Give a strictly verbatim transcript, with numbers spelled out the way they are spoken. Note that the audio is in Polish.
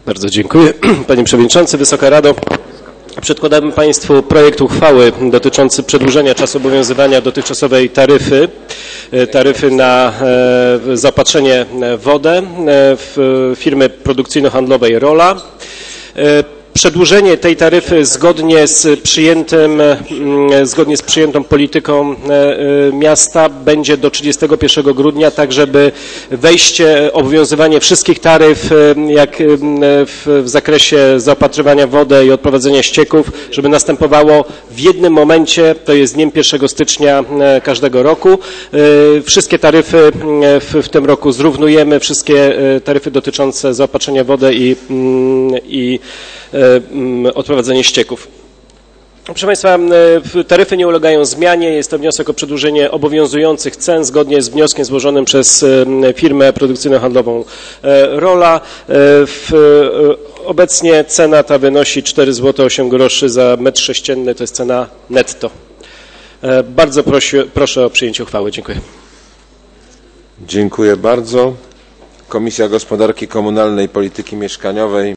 Bardzo dziękuję. Panie Przewodniczący, Wysoka Rado. Przedkładamy Państwu projekt uchwały dotyczący przedłużenia czasu obowiązywania dotychczasowej taryfy, taryfy na zaopatrzenie w wodę w firmy produkcyjno-handlowej Rola. Przedłużenie tej taryfy zgodnie z przyjętym, zgodnie z przyjętą polityką miasta będzie do trzydziestego pierwszego grudnia, tak żeby wejście, obowiązywanie wszystkich taryf, jak w, w zakresie zaopatrywania w wodę i odprowadzenia ścieków, żeby następowało w jednym momencie, to jest dniem pierwszego stycznia każdego roku. Wszystkie taryfy w, w tym roku zrównujemy, wszystkie taryfy dotyczące zaopatrzenia w wodę i, i odprowadzenie ścieków. Proszę Państwa, taryfy nie ulegają zmianie. Jest to wniosek o przedłużenie obowiązujących cen zgodnie z wnioskiem złożonym przez firmę produkcyjno-handlową Rola. Obecnie cena ta wynosi cztery złote osiem groszy za metr sześcienny, to jest cena netto. Bardzo prosi, proszę o przyjęcie uchwały. Dziękuję. Dziękuję bardzo. Komisja Gospodarki Komunalnej i Polityki Mieszkaniowej